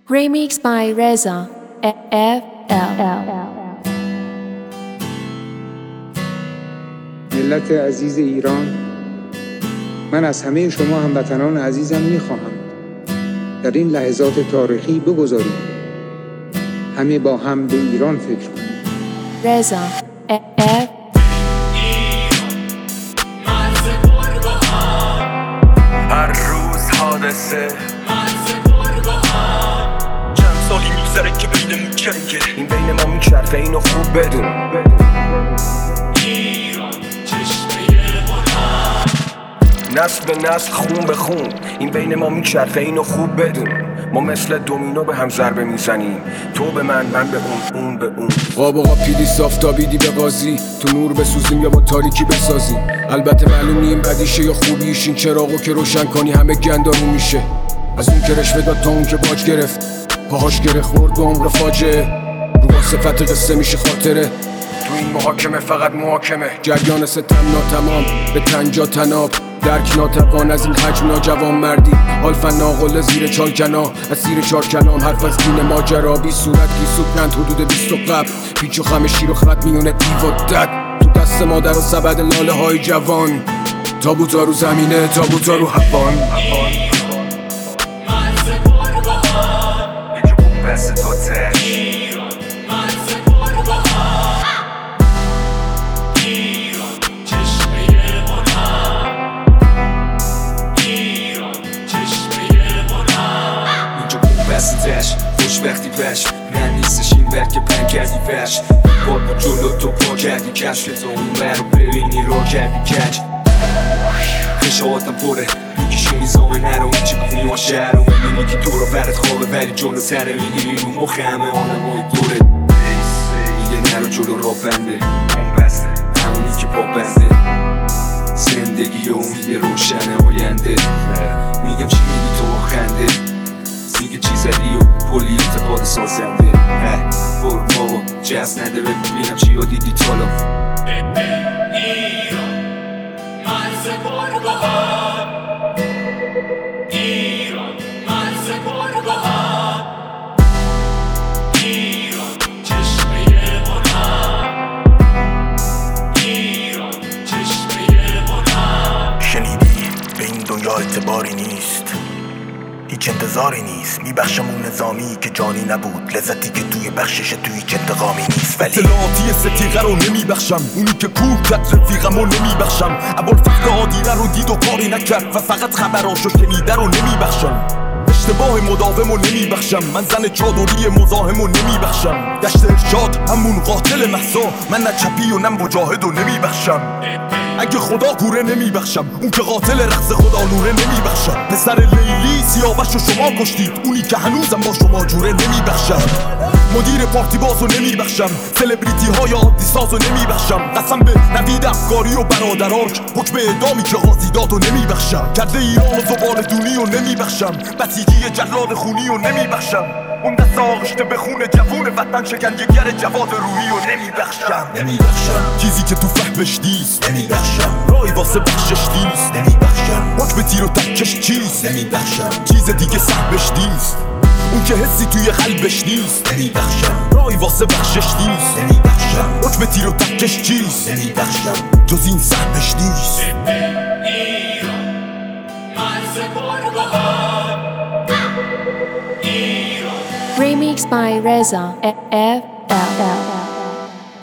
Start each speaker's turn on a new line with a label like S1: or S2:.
S1: Remix by Reza FL.
S2: ملت عزیز ایران، من از همه شما هموطنان عزیزم میخواهم در این لحظات تاریخی بگذاریم همه با هم به ایران فکر کنیم.
S1: رضا FL.
S3: هر روز حادثه چند سالی میگذره که بینمون جنگه، این بین ما میچرخه، اینو خوب بدون. ایران چشمه نسل به نسل، خون به خون، این بین ما میچرخه، اینو خوب بدون. ما مثل دومینو به هم ضربه میزنیم، تو به من به اون به اون.
S4: قاب پیدی صافتابیدی به قاضی، تو نور بسوزیم یا با تاریکی بسازیم. البته معلوم نیم بدیشه یا خوبیش، این چراغو که روشن کنی همه گندارو میشه. از اون که رشوه داد تا اون که باج گرفت، پاهاش گره خورد به عمر فاجعه. رو صفت قصه میشه خاطره، تو این محاکمه فقط محاکمه. جریان ستم ناتمام به تنجا تناب، درک ناتوان از این حجم ناجوان مردی. آلفا ناقل زیر چالکنا، از زیر چارکنان حرف از دین ماجرا. بی صورت گیسوکند حدود 20 قبل، پیچ و خم شیر و خط میونه دیو و دد. تو دست مادر و سبد لاله های جوان، تابوتا رو زمینه، تابوتا رو هوان.
S3: مرز پربهار یکی خوب بست تو تش. ایران مرز پربهار، ایران چشمه هنر، ایران چشمه هنر. اینجا خوب بستش، خوشبختی پش، من نیستش این ور که پن کردی فش. بار با جلو تو پا کردی کش، که تو اون ور رو ببینی رو کردی کج. خشاعتم پره میکشی میزامه نرو، این چه کنی ما شهر رو میبینی که تو رو ورد خوابه، ولی جلو سره میگیری رو مخ همه آنمای دوره. میگه نرو جلو را بنده، اون بسته همونی که پا بنده. زندگی و امید روشن آینده، میگم چی میگی تو با خنده. میگه چی زدی و پلی اعتقاد سازنده. برو بابا جز نده ببینم چی ها دیدی تالا. ایران مرز پربهار، ایران مرز پربهار، ایران چشمه هنر، ایران چشمه هنر.
S5: شنیدی به این دنیا اعتباری نیست، هیچ انتظاری نیست. میبخشم اون نظامی که جانی نبود، لذتی که توی بخشش توی هیچ انتقامی نیست. ولی
S6: اطلاعاتی ستیقه رو نمیبخشم، اونی که کوه کرد رفیقم رو نمیبخشم. ابوالفضل عادیله رو دید و کاری نکرد و فقط خبراشو شنیده رو نمیبخشم. اشتباه مداوم رو نمیبخشم، من زن چادری مزاحم رو نمیبخشم. دشت ارشاد همون قاتل مهسا، من نه چپی و نه مجاهد رو نمیبخشم. اگه خدا کوره نمیبخشم، اون که قاتل رقص خدا نوره نمیبخشم. پسر لیلی سیاوش رو شما کشتید، اونی که هنوزم با شما جوره نمیبخشم. مدیر پارتی بازو نمیبخشم، سلبریتی های عادی سازو نمیبخشم. قسم به نوید افکاری و برادراش، حکم اعدامی که قاضی دادو نمیبخشم. کرده ایران و زبال دونی و نمیبخشم، بسیجی جلاد خونی و نمیبخشم. اون دست آغشته به خون جوون وطن شکنجهگر جواد روحی و نمیبخشم. چیزی که تو فهمش نیست نمیبخشم، رای واسه بخشش نیست نمیبخشم. حکم تیر و تکش چیست نمیبخشم، چیز دیگه سهمش نیست. اون که حسی توی قلبش نیست نمیبخشم، رای واسه بخشش نیست نمیبخشم. حکم تیر و تکش چیست نمیبخشم، جز این سهمش نیست.
S3: ایران مرز پربهار، ایران.
S1: Remix by Reza FL.